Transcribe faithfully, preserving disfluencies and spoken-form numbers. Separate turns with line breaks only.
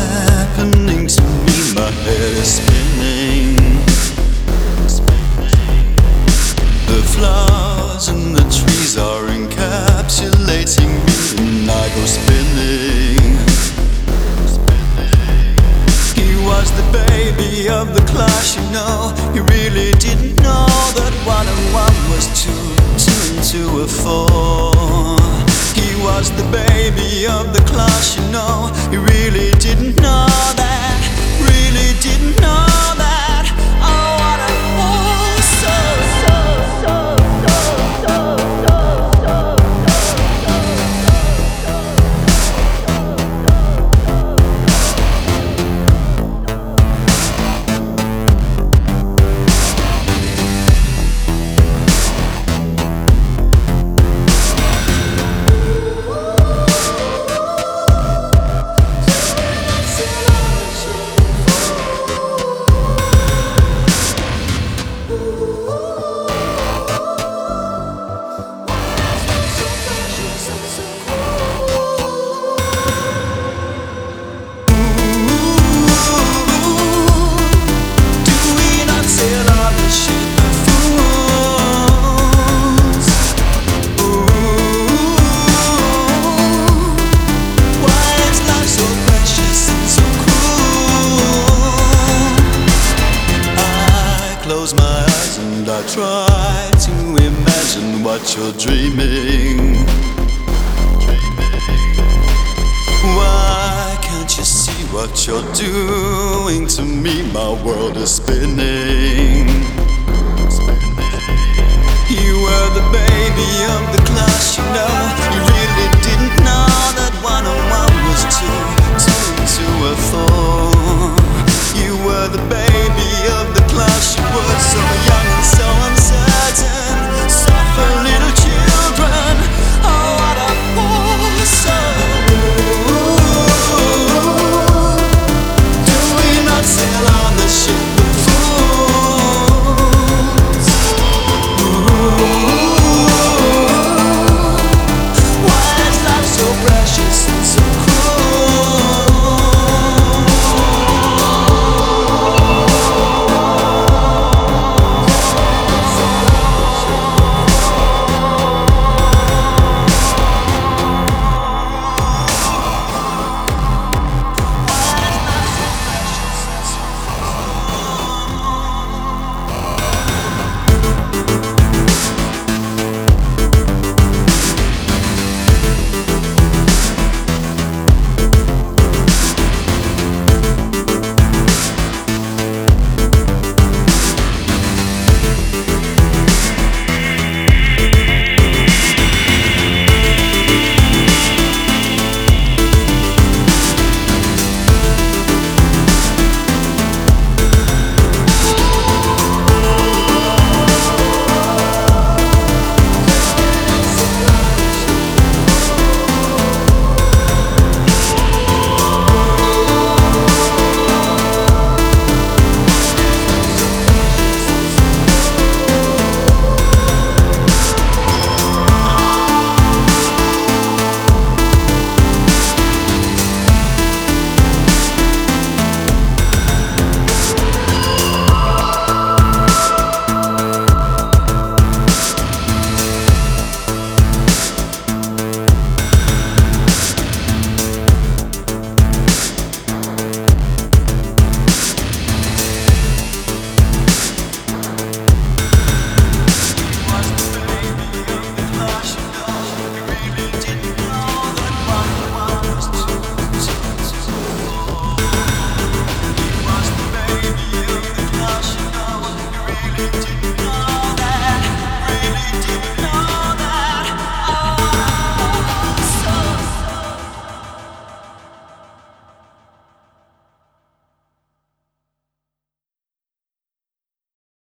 happening to me? My head is spinning. The flowers and the trees are encapsulating me, and I go spinning. He was the baby of the class, you know. He really didn't know that one and one was two, two and two were four. He was the baby of the class, you know. He really didn't know that, really didn't know that. Oh, what a fool. So, so, so, so, so, so, so, close my eyes and I try to imagine what you're dreaming. Why can't you see what you're doing to me? My world is spinning. You were the baby of the class, you know. You really didn't know that one on one was two.